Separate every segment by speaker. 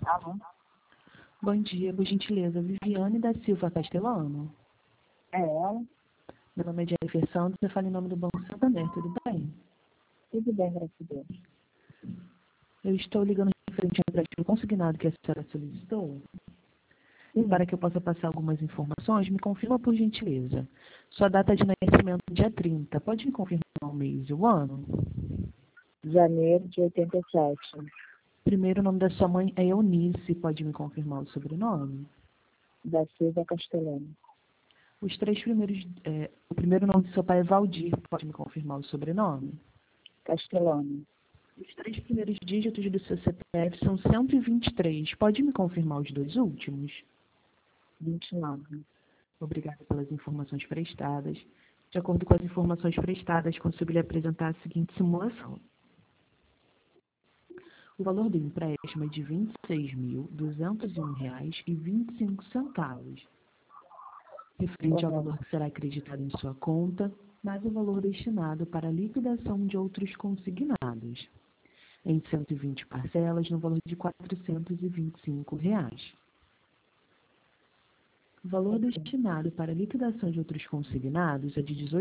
Speaker 1: Alô?
Speaker 2: Bom dia, por gentileza, Viviane da Silva Castelano.
Speaker 1: É ela?
Speaker 2: Meu nome é Jennifer Santos, eu falo em nome do Banco Santander, tudo bem?
Speaker 1: Tudo bem, graças a Deus.
Speaker 2: Eu estou ligando referente ao empréstimo consignado que a senhora solicitou. E
Speaker 1: Sim.
Speaker 2: para que eu possa passar algumas informações, me confirma por gentileza. Sua data de nascimento é dia 30, pode me confirmar o mês e o ano?
Speaker 1: Janeiro de 87.
Speaker 2: Primeiro, o nome da sua mãe é Eunice, pode me confirmar o sobrenome?
Speaker 1: Da Silva Castelano.
Speaker 2: Os três primeiros, o primeiro nome do seu pai é Valdir, pode me confirmar o sobrenome?
Speaker 1: Castelano.
Speaker 2: Os três primeiros dígitos do seu CPF são 123. Pode me confirmar os dois últimos?
Speaker 1: 29.
Speaker 2: Obrigada pelas informações prestadas. De acordo com as informações prestadas, consigo lhe apresentar a seguinte simulação. O valor do empréstimo é de R$ 26.201,25. Referente ao valor que será acreditado em sua conta, mais o valor destinado para a liquidação de outros consignados, em 120 parcelas, no valor de R$ 425. O valor destinado para a liquidação de outros consignados é de R$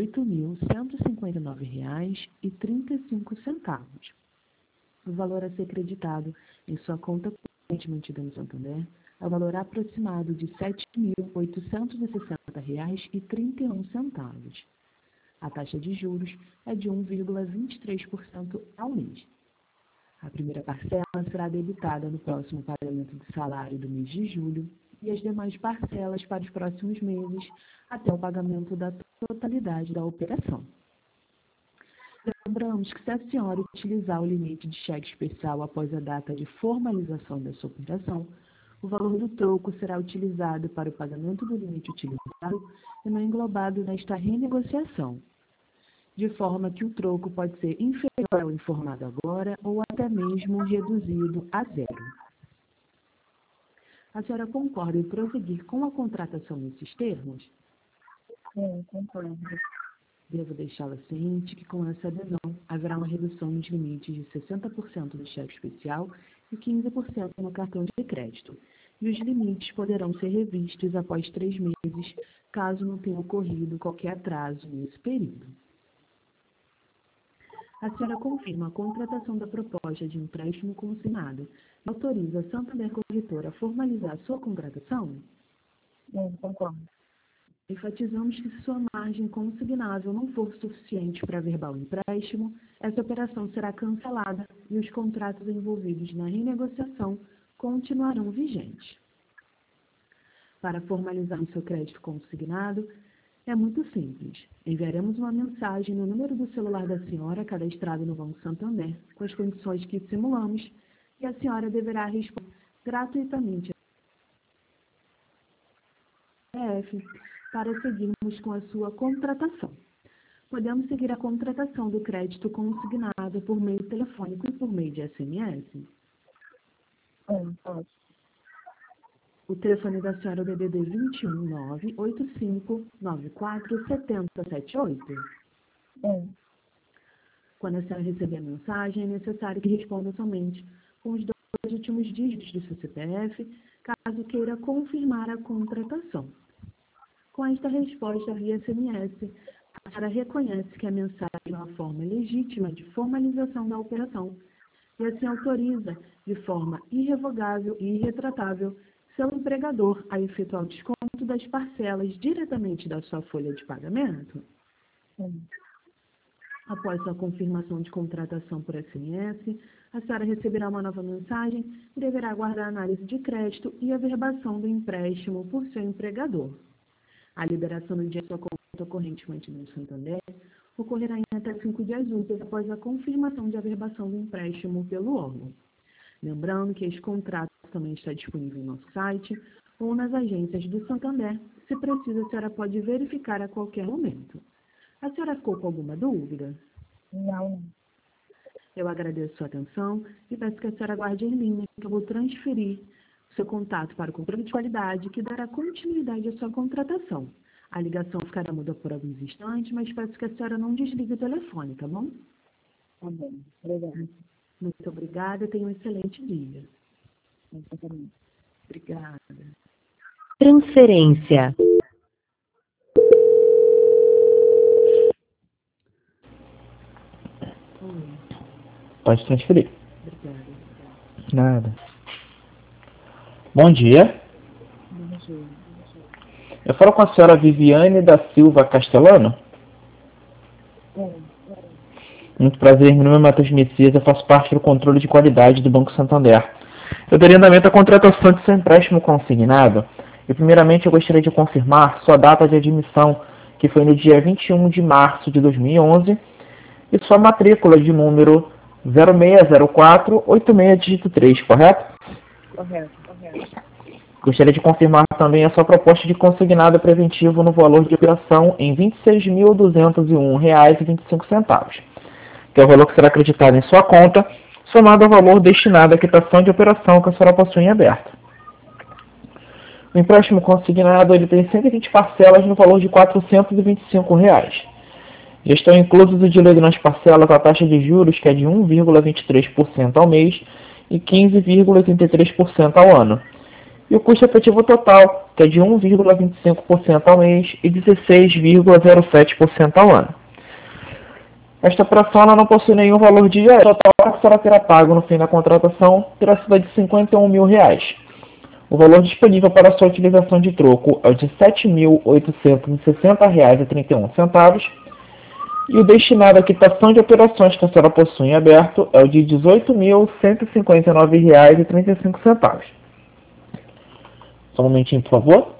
Speaker 2: 18.159,35. O valor a ser creditado em sua conta corrente mantida no Santander é o valor aproximado de R$ 7.860,31. A taxa de juros é de 1,23% ao mês. A primeira parcela será debitada no próximo pagamento do salário do mês de julho e as demais parcelas para os próximos meses até o pagamento da totalidade da operação. Lembramos que se a senhora utilizar o limite de cheque especial após a data de formalização dessa operação, o valor do troco será utilizado para o pagamento do limite utilizado e não englobado nesta renegociação, de forma que o troco pode ser inferior ao informado agora ou até mesmo reduzido a zero. A senhora concorda em prosseguir com a contratação nesses termos?
Speaker 1: Sim, concordo.
Speaker 2: Devo deixá-la ciente que com essa adesão haverá uma redução nos limites de 60% do cheque especial e 15% no cartão de crédito, e os limites poderão ser revistos após 3 meses, caso não tenha ocorrido qualquer atraso nesse período. A senhora confirma a contratação da proposta de empréstimo consignado e autoriza a Santander Corretora a formalizar sua contratação?
Speaker 1: Sim, concordo.
Speaker 2: Enfatizamos que se sua margem consignável não for suficiente para averbar o empréstimo, essa operação será cancelada e os contratos envolvidos na renegociação continuarão vigentes. Para formalizar o seu crédito consignado, é muito simples. Enviaremos uma mensagem no número do celular da senhora cadastrado no Banco Santander, com as condições que simulamos, e a senhora deverá responder gratuitamente ao CPF para seguirmos com a sua contratação. Podemos seguir a contratação do crédito consignado por meio telefônico e por meio de SMS?
Speaker 1: Sim, pode.
Speaker 2: O telefone da senhora é o DDD 21 98594 7078.
Speaker 1: Sim.
Speaker 2: Quando a senhora receber a mensagem, é necessário que responda somente com os 2 últimos dígitos do seu CPF, caso queira confirmar a contratação. Com esta resposta via SMS, a senhora reconhece que a mensagem é uma forma legítima de formalização da operação e assim autoriza, de forma irrevogável e irretratável, seu empregador a efetuar o desconto das parcelas diretamente da sua folha de pagamento?
Speaker 1: Sim.
Speaker 2: Após sua confirmação de contratação por SMS, a senhora receberá uma nova mensagem e deverá aguardar a análise de crédito e averbação do empréstimo por seu empregador. A liberação do dinheiro da sua conta corrente mantida no Santander ocorrerá em até 5 dias úteis após a confirmação de averbação do empréstimo pelo órgão. Lembrando que este contrato também está disponível no nosso site ou nas agências do Santander. Se precisa, a senhora pode verificar a qualquer momento. A senhora ficou com alguma dúvida?
Speaker 1: Não.
Speaker 2: Eu agradeço sua atenção e peço que a senhora aguarde em linha, que eu vou transferir o seu contato para o controle de qualidade, que dará continuidade à sua contratação. A ligação ficará muda por alguns instantes, mas peço que a senhora não desligue o telefone, tá bom?
Speaker 1: Tá bem. Obrigada.
Speaker 2: Muito obrigada e tenha um excelente dia. Obrigada.
Speaker 3: Transferência.
Speaker 4: Pode transferir.
Speaker 2: Obrigada.
Speaker 4: Nada. Bom dia.
Speaker 2: Bom dia.
Speaker 4: Eu falo com a senhora Viviane da Silva Castellano. Muito prazer, meu nome é Matheus Messias, eu faço parte do controle de qualidade do Banco Santander. Eu daria andamento à contratação de seu empréstimo consignado e primeiramente eu gostaria de confirmar sua data de admissão, que foi no dia 21 de março de 2011, e sua matrícula de número 060486 dígito 3, correto?
Speaker 1: Correto.
Speaker 4: Gostaria de confirmar também a sua proposta de consignado preventivo no valor de operação em R$ 26.201,25, que é o valor que será acreditado em sua conta, somado ao valor destinado à quitação de operação que a senhora possui em aberto. O empréstimo consignado ele tem 120 parcelas no valor de R$ 425. Já estão inclusos o direito nas parcelas a taxa de juros, que é de 1,23% ao mês e 15,83% ao ano. E o custo efetivo total, que é de 1,25% ao mês e 16,07% ao ano. Esta operação ela não possui nenhum valor de IR. O total que a senhora terá pago no fim da contratação terá sido de R$ 51 mil. O valor disponível para sua utilização de troco é o de R$ 7.860,31 e o destinado à quitação de operações que a senhora possui em aberto é o de R$ 18.159,35. Só um momentinho, por favor.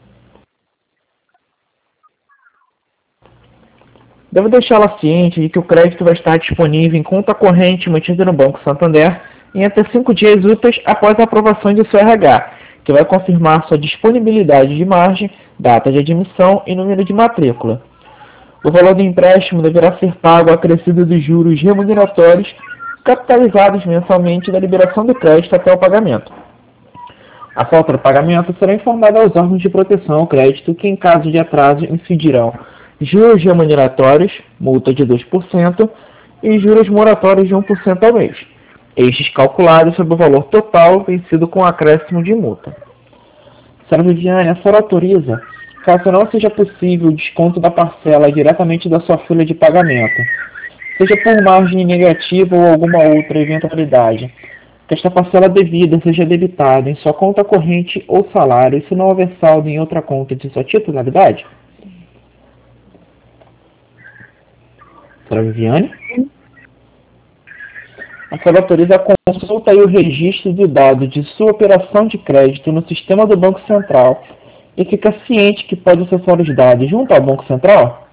Speaker 4: Devo deixá-la ciente de que o crédito vai estar disponível em conta corrente mantida no Banco Santander em até 5 dias úteis após a aprovação de seu RH, que vai confirmar sua disponibilidade de margem, data de admissão e número de matrícula. O valor do empréstimo deverá ser pago acrescido dos juros remuneratórios capitalizados mensalmente da liberação do crédito até o pagamento. A falta do pagamento será informada aos órgãos de proteção ao crédito, que em caso de atraso incidirão juros remuneratórios, multa de 2%, e juros moratórios de 1% ao mês, estes calculados sobre o valor total vencido com acréscimo de multa. Senhora Viviane, a senhora autoriza, caso não seja possível o desconto da parcela diretamente da sua folha de pagamento, seja por margem negativa ou alguma outra eventualidade, que esta parcela devida seja debitada em sua conta corrente ou salário, se não houver saldo em outra conta de sua titularidade? Senhora Viviane? A senhora autoriza a consulta e o registro de dados de sua operação de crédito no sistema do Banco Central e fica ciente que pode acessar os dados junto ao Banco Central?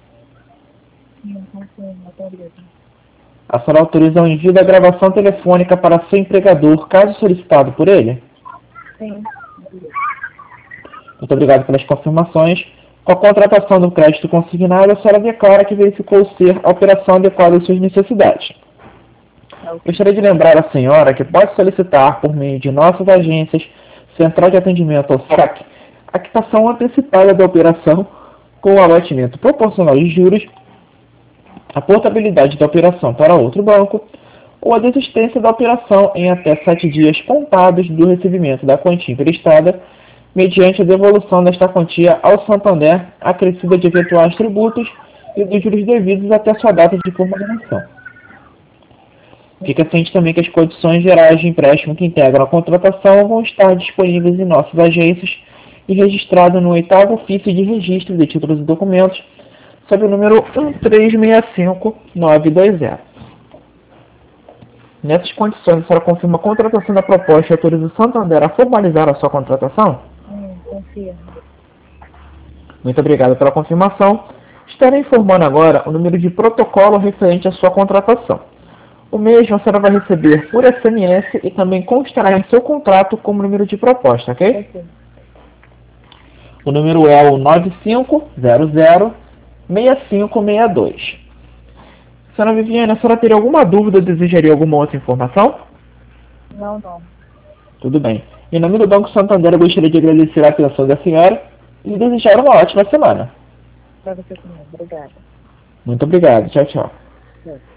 Speaker 4: A senhora autoriza o envio da gravação telefônica para seu empregador, caso solicitado por ele?
Speaker 1: Sim.
Speaker 4: Muito obrigado pelas confirmações. Com a contratação do crédito consignado, a senhora declara que verificou ser a operação adequada às suas necessidades. Gostaria de lembrar à senhora que pode solicitar, por meio de nossas agências, Central de Atendimento ou SAC, a quitação antecipada da operação com o abatimento proporcional de juros, a portabilidade da operação para outro banco ou a desistência da operação em até 7 dias contados do recebimento da quantia emprestada, mediante a devolução desta quantia ao Santander, acrescida de eventuais tributos e dos juros devidos até sua data de formalização. Fica ciente também que as condições gerais de empréstimo que integram a contratação vão estar disponíveis em nossas agências e registrado no 8º ofício de registro de títulos e documentos, sob o número 1365920. Nessas condições, a senhora confirma a contratação da proposta e autoriza o Santander a formalizar a sua contratação?
Speaker 1: Confirmo.
Speaker 4: Muito obrigado pela confirmação. Estarei informando agora o número de protocolo referente à sua contratação. O mesmo a senhora vai receber por SMS e também constará em seu contrato como número de proposta, ok?
Speaker 1: Ok.
Speaker 4: O número é o 9500-6562. Senhora Viviane, a senhora teria alguma dúvida ou desejaria alguma outra informação?
Speaker 1: Não.
Speaker 4: Tudo bem. Em nome do Banco Santander, eu gostaria de agradecer a atenção da senhora e desejar uma ótima semana.
Speaker 1: Para você também. Obrigada.
Speaker 4: Muito obrigado. Tchau, tchau.
Speaker 1: Tchau.